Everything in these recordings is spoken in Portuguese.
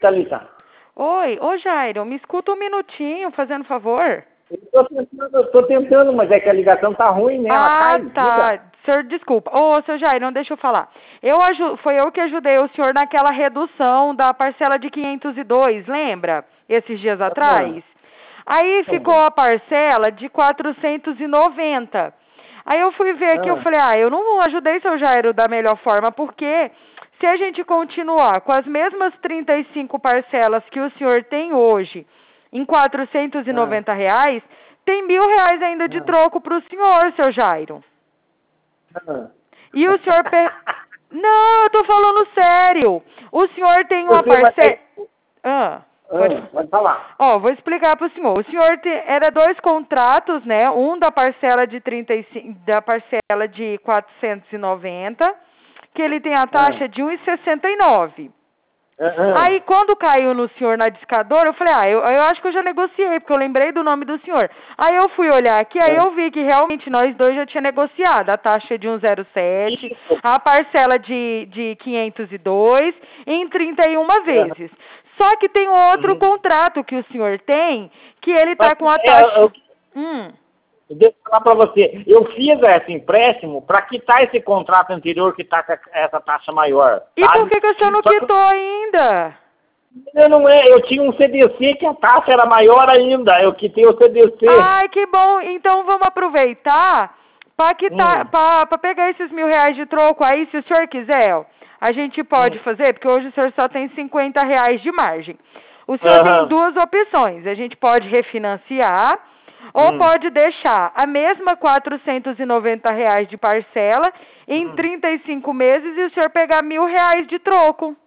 Thalita. Oi, ô Jairo, me escuta um minutinho, fazendo favor. Eu tô tentando, mas é que a ligação tá ruim, né? Ela cai. Tá. Diga. Senhor, desculpa. Ô, seu Jairo, não deixa eu falar. Foi eu que ajudei o senhor naquela redução da parcela de 502, lembra? Esses dias atrás. Aí ficou a parcela de 490. Aí eu fui ver aqui, eu falei, eu não ajudei seu Jairo da melhor forma, porque se a gente continuar com as mesmas 35 parcelas que o senhor tem hoje, em R$ 490, tem R$ 1.000 ainda de troco para o senhor, seu Jairo. E o senhor... Não, eu tô falando sério. O senhor tem uma parcela... Pode falar. Vou explicar para o senhor. O senhor era 2 contratos, né? Um da parcela de 35, da parcela de 490, que ele tem a taxa de 1,69. Aí, quando caiu no senhor na discadora, eu falei, eu acho que eu já negociei, porque eu lembrei do nome do senhor. Aí eu fui olhar aqui, aí eu vi que realmente nós dois já tinha negociado a taxa de 1,07, a parcela de 502 em 31 vezes. Só que tem outro contrato que o senhor tem, que ele tá com a taxa... Deixa eu falar para você. Eu fiz esse empréstimo para quitar esse contrato anterior que está com essa taxa maior. E por que o senhor não quitou ainda? Eu tinha um CDC que a taxa era maior ainda. Eu quitei o CDC. Ai, que bom. Então vamos aproveitar para quitar, para pegar esses R$ 1.000 de troco aí, se o senhor quiser. A gente pode fazer, porque hoje o senhor só tem R$ 50 de margem. O senhor tem 2 opções. A gente pode refinanciar ou pode deixar a mesma R$ 490 de parcela em 35 meses e o senhor pegar R$ 1.000 de troco.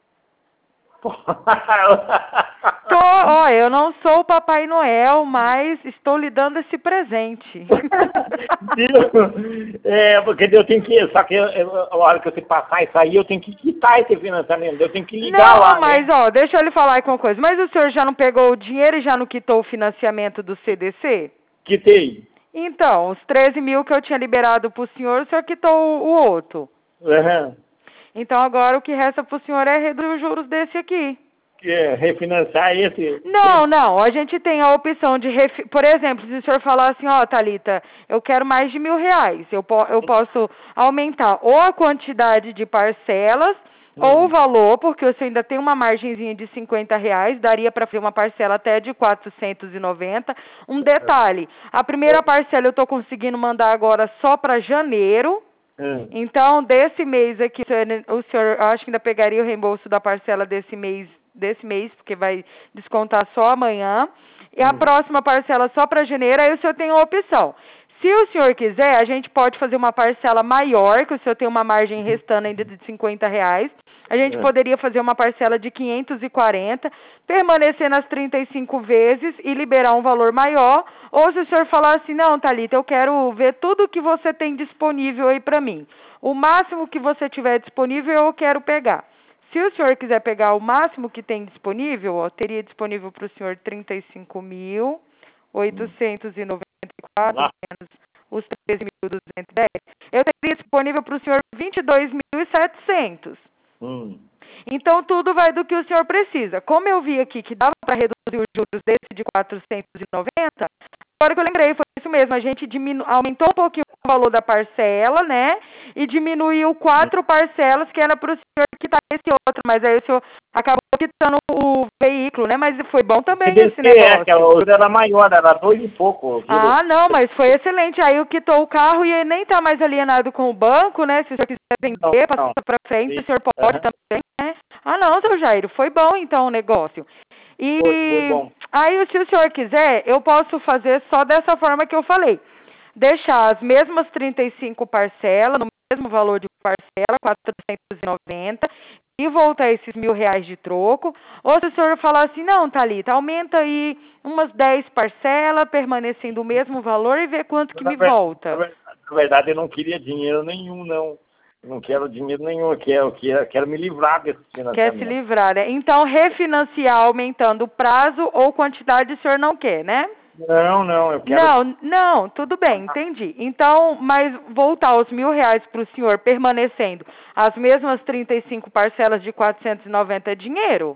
Eu não sou o Papai Noel, mas estou lhe dando esse presente. Porque eu tenho que... Só que a hora que você passar isso aí, eu tenho que quitar esse financiamento. Eu tenho que ligar lá. Não, mas deixa eu lhe falar aqui uma coisa. Mas o senhor já não pegou o dinheiro e já não quitou o financiamento do CDC? Quitei. Então, os 13 mil que eu tinha liberado para o senhor quitou o outro. Então agora o que resta para o senhor é reduzir os juros desse aqui. Refinanciar esse? Não. A gente tem a opção de... Por exemplo, se o senhor falar assim, Thalita, eu quero mais de R$ 1.000. Eu posso aumentar ou a quantidade de parcelas ou o valor, porque o senhor ainda tem uma margenzinha de R$ 50, daria para fazer uma parcela até de 490. Um detalhe, a primeira parcela eu estou conseguindo mandar agora só para janeiro. Então, desse mês aqui, o senhor acho que ainda pegaria o reembolso da parcela desse mês, porque vai descontar só amanhã. E a próxima parcela só para janeiro, aí o senhor tem uma opção. Se o senhor quiser, a gente pode fazer uma parcela maior, que o senhor tem uma margem restando ainda de R$ 50. A gente poderia fazer uma parcela de 540, permanecer nas 35 vezes e liberar um valor maior. Ou se o senhor falar assim, não, Thalita, eu quero ver tudo que você tem disponível aí para mim. O máximo que você tiver disponível, eu quero pegar. Se o senhor quiser pegar o máximo que tem disponível, teria disponível para o senhor 35.894, menos os 13.210. Eu teria disponível para o senhor 22.700. Então, tudo vai do que o senhor precisa. Como eu vi aqui que dava para reduzir os juros desse de 490, agora que eu lembrei, foi isso mesmo. A gente aumentou um pouquinho o valor da parcela, né? E diminuiu 4 parcelas, que era para o senhor quitar esse outro. Mas aí o senhor acabou quitando o veículo, né? Mas foi bom também esse negócio. Que a outra era maior, era 2 e pouco. Não, mas foi excelente. Aí quitou o carro e ele nem está mais alienado com o banco, né? Se o senhor quiser vender, passar para frente, o senhor pode também, né? Não, seu Jairo, foi bom então o negócio. E foi bom. Aí, se o senhor quiser, eu posso fazer só dessa forma que eu falei. Deixar as mesmas 35 parcelas, no mesmo valor de parcela, 490, e voltar esses R$ 1.000 de troco. Ou se o senhor falar assim, não, Thalita, aumenta aí umas 10 parcelas, permanecendo o mesmo valor e vê quanto que me volta. Na verdade, eu não queria dinheiro nenhum, não. Eu não quero dinheiro nenhum, eu quero me livrar desse financiamento. Quer se livrar, né? Então, refinanciar aumentando o prazo ou quantidade o senhor não quer, né? Não, eu quero... Não, tudo bem, entendi. Então, mas voltar os R$ 1.000 para o senhor permanecendo as mesmas 35 parcelas de 490 é dinheiro?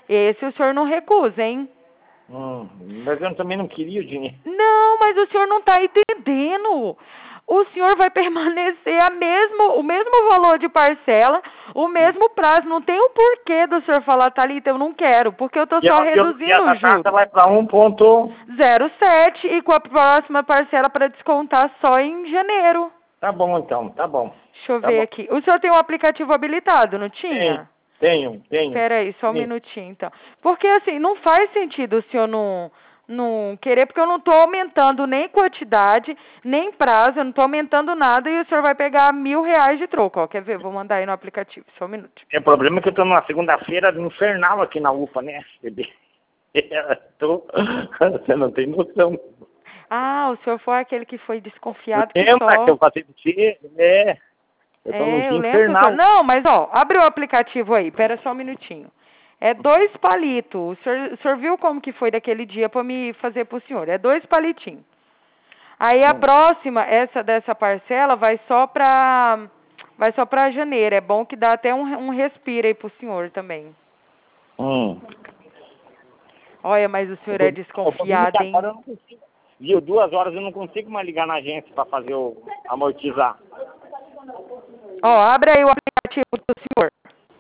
Esse o senhor não recusa, hein? Mas eu também não queria o dinheiro. Não, mas o senhor não está entendendo. O senhor vai permanecer o mesmo valor de parcela, o mesmo prazo. Não tem o porquê do senhor falar, Thalita, eu não quero, porque eu estou só reduzindo o taxa juros. vai para 0,7 e com a próxima parcela para descontar só em janeiro. Tá bom, então, tá bom. Deixa eu ver aqui. O senhor tem um aplicativo habilitado, não tinha? Tenho. Espera aí, só um minutinho, então. Porque, assim, não faz sentido o senhor não querer, porque eu não estou aumentando nem quantidade, nem prazo, eu não estou aumentando nada e o senhor vai pegar R$1.000 de troco, ó. Quer ver? Vou mandar aí no aplicativo, só um minuto. O problema é que eu estou numa segunda-feira infernal aqui na UPA, né, bebê? Você não tem noção. Ah, o senhor foi aquele que foi desconfiado que Lembra só... que eu passei de você? Eu estou num dia eu lembro. infernal. Não, mas, ó, abre o aplicativo aí, pera só um minutinho. É 2 palitos. O senhor viu como que foi daquele dia para me fazer pro senhor? É 2 palitinhos. Aí a próxima, dessa parcela, vai só para janeiro. É bom que dá até um respiro aí pro senhor também. Olha, mas o senhor é desconfiado, hein? Agora eu não consigo. Viu, 2 horas eu não consigo mais ligar na agência para fazer amortizar. Ó, abre aí o aplicativo do senhor.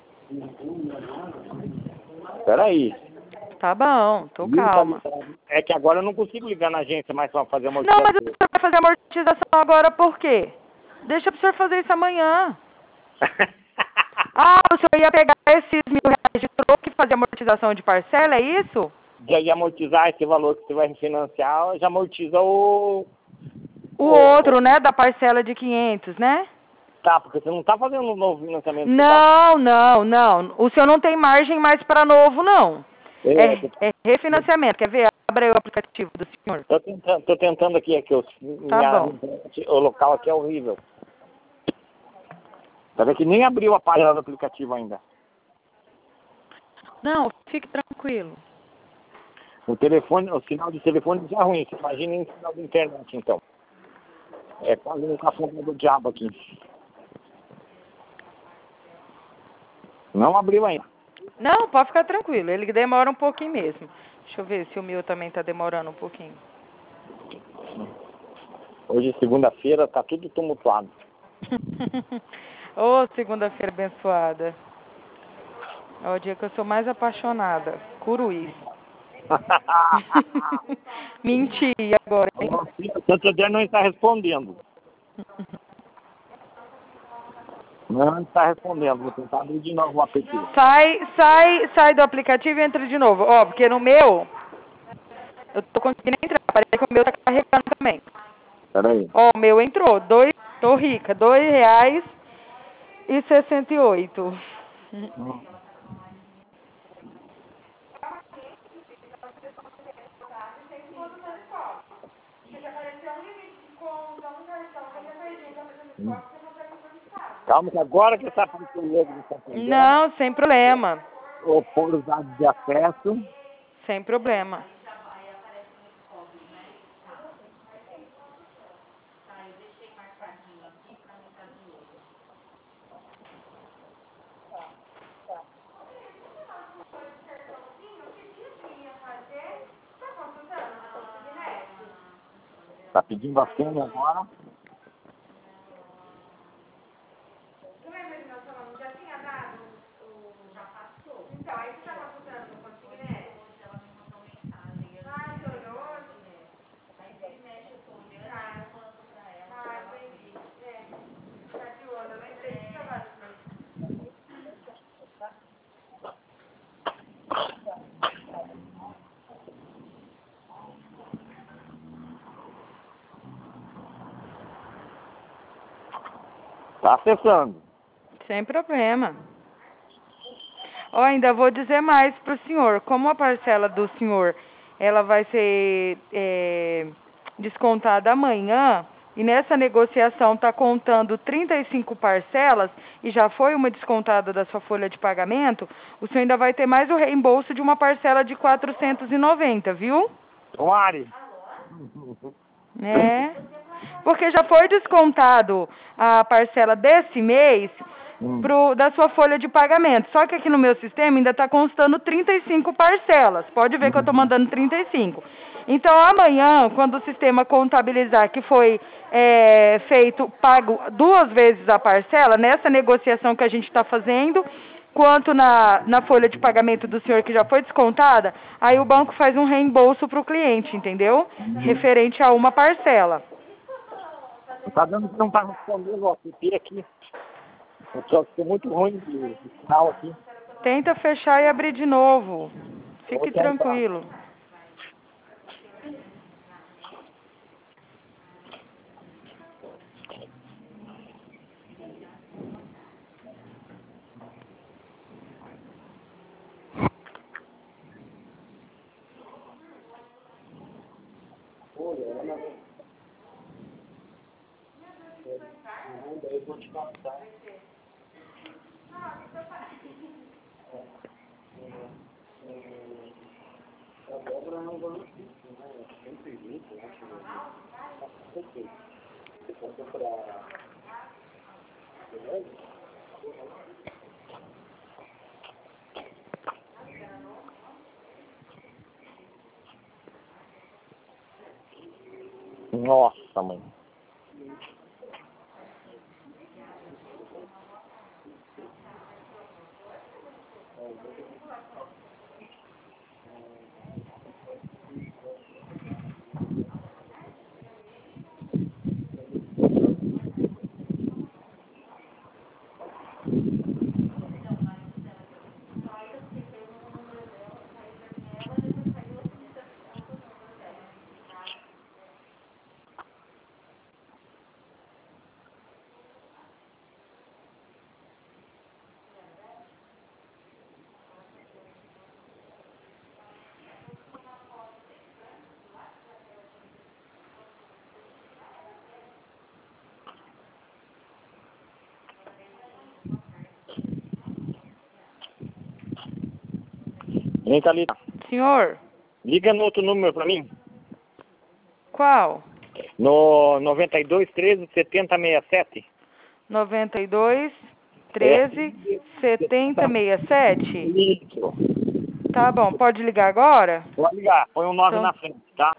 Peraí. Tá bom, tô calma. É que agora eu não consigo ligar na agência mais para fazer amortização. Não, mas o senhor vai fazer amortização agora por quê? Deixa pro senhor fazer isso amanhã. Ah, o senhor ia pegar esses R$1.000 de troco e fazer amortização de parcela, é isso? E aí amortizar esse valor que você vai refinanciar, já amortiza o outro, né, da parcela de 500, né? Tá, porque você não tá fazendo um novo financiamento. Não. O senhor não tem margem mais para novo, não. É refinanciamento. Quer ver? Abre aí o aplicativo do senhor. Tô tentando aqui Tá bom. O local aqui é horrível. Tá vendo que nem abriu a página do aplicativo ainda. Não, fique tranquilo. O sinal de telefone já é ruim. Você imagina em sinal de internet, então. É quase um cafundão do diabo aqui. Não abriu ainda. Não, pode ficar tranquilo. Ele demora um pouquinho mesmo. Deixa eu ver se o meu também tá demorando um pouquinho. Hoje, segunda-feira, tá tudo tumultuado. Ô, segunda-feira abençoada. É o dia que eu sou mais apaixonada. Curuí. Menti agora, hein? O Santander não está respondendo. Não está respondendo. Vou tentar abrir de novo o app. Sai do aplicativo e entra de novo. Ó, porque no meu, eu tô conseguindo entrar. Parece que o meu tá carregando também. Peraí. Ó, o meu entrou. Tô rica. R$2,68. Calma que agora que está aparecendo o do Santander. Não, sem problema. Ou por os dados de acesso. Sem problema. Tá pedindo a senha agora. Tá acessando. Sem problema. Ó, ainda vou dizer mais para o senhor. Como a parcela do senhor ela vai ser descontada amanhã, e nessa negociação está contando 35 parcelas, e já foi uma descontada da sua folha de pagamento, o senhor ainda vai ter mais o reembolso de uma parcela de 490, viu? Tomare. Porque já foi descontado a parcela desse mês, da sua folha de pagamento. Só que aqui no meu sistema ainda está constando 35 parcelas. Pode ver que eu estou mandando 35. Então, amanhã, quando o sistema contabilizar que foi pago 2 vezes a parcela, nessa negociação que a gente está fazendo, quanto na folha de pagamento do senhor que já foi descontada, aí o banco faz um reembolso para o cliente, entendeu? Referente a uma parcela. Tá dando que não tá respondendo o OTP aqui. Só que ficou muito ruim de sinal aqui. Tenta fechar e abrir de novo. Eu vou Fique tentar. tranquilo. Eu vou te passar. Agora não vamos né? 120, acho que você passou para. Nossa, mãe. Vem, Thalita. Senhor, Liga no outro número para mim. qual? No 92 13 70 67. 92 13 70 67? Isso. Tá bom, pode ligar agora? Pode ligar. Põe um 9 Então, na frente, tá?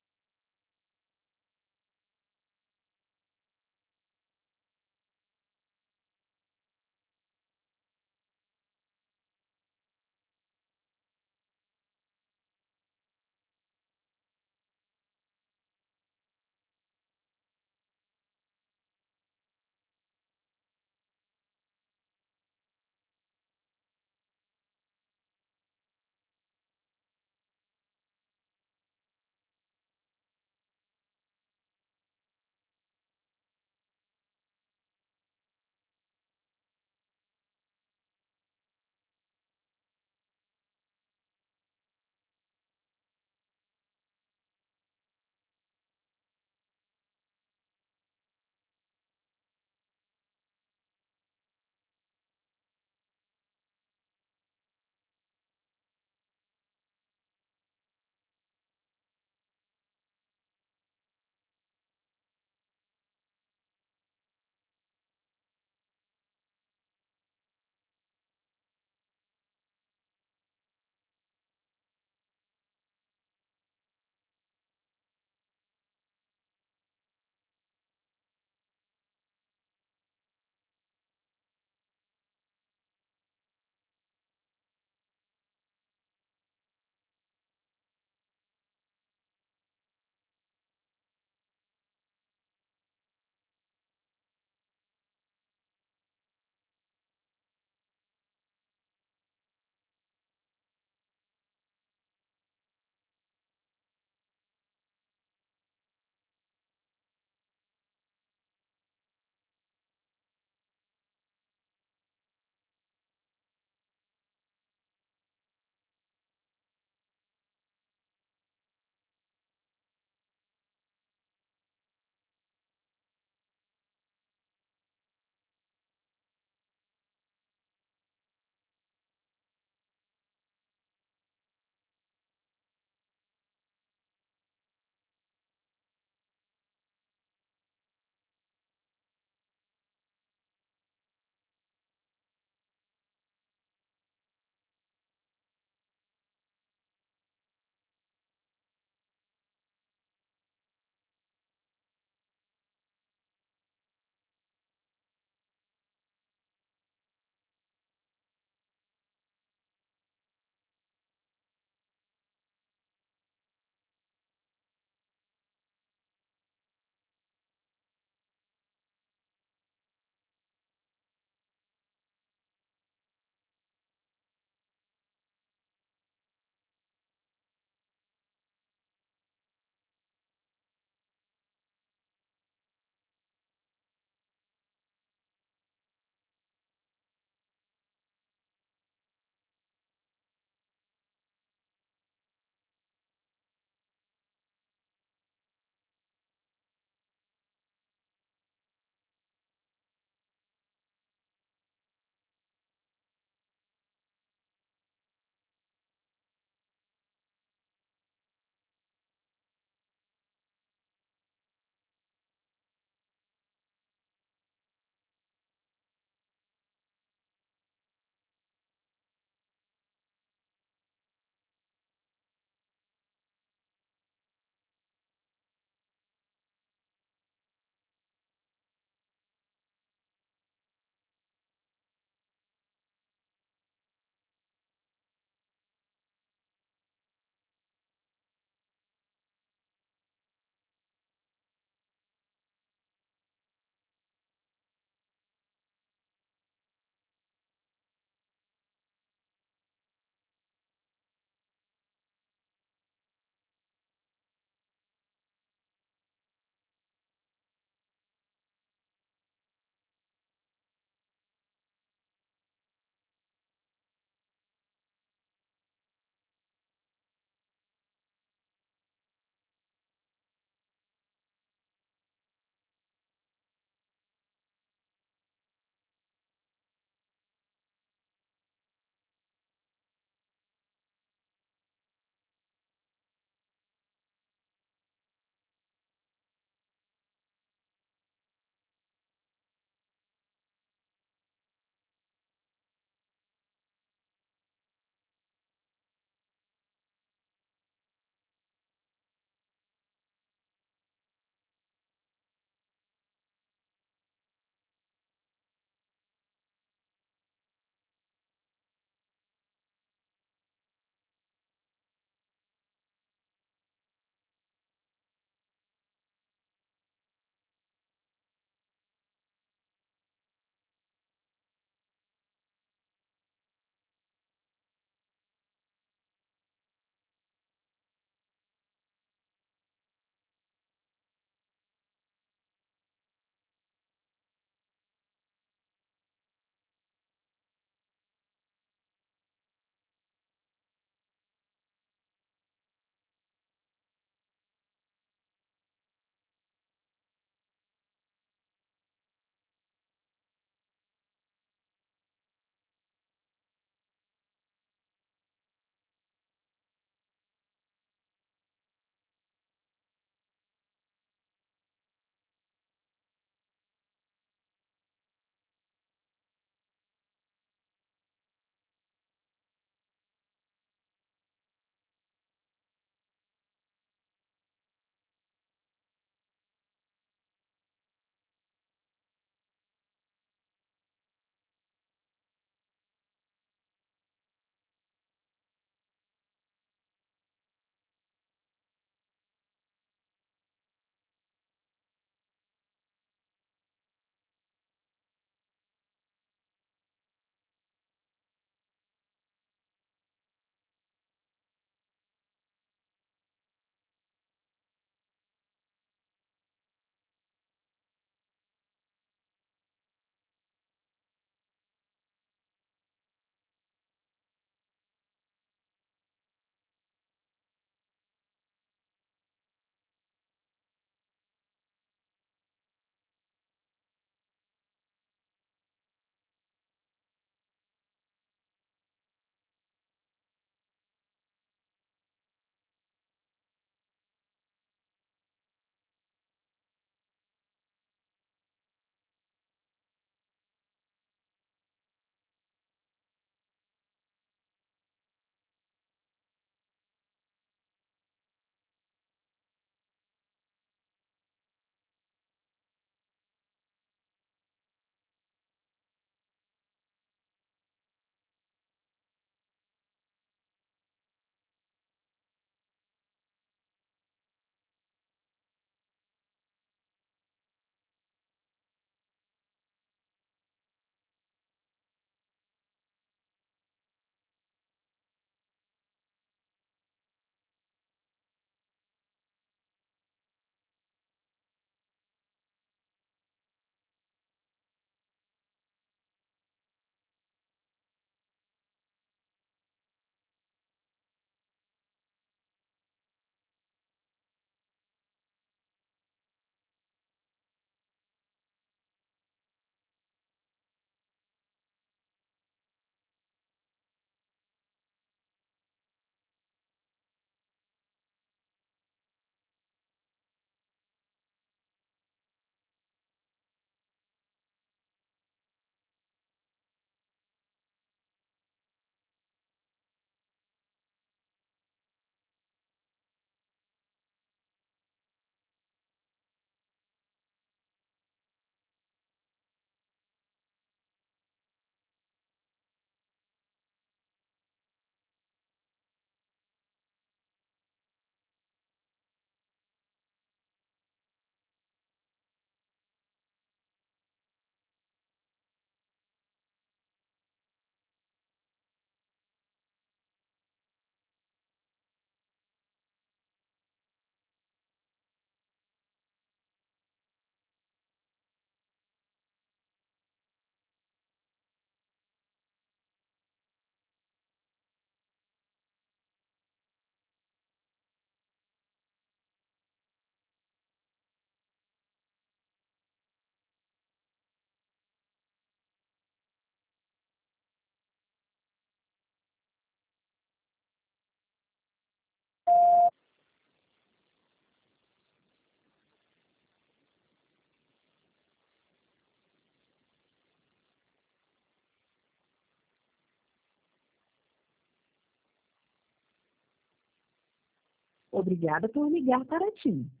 Obrigada por ligar para TIM.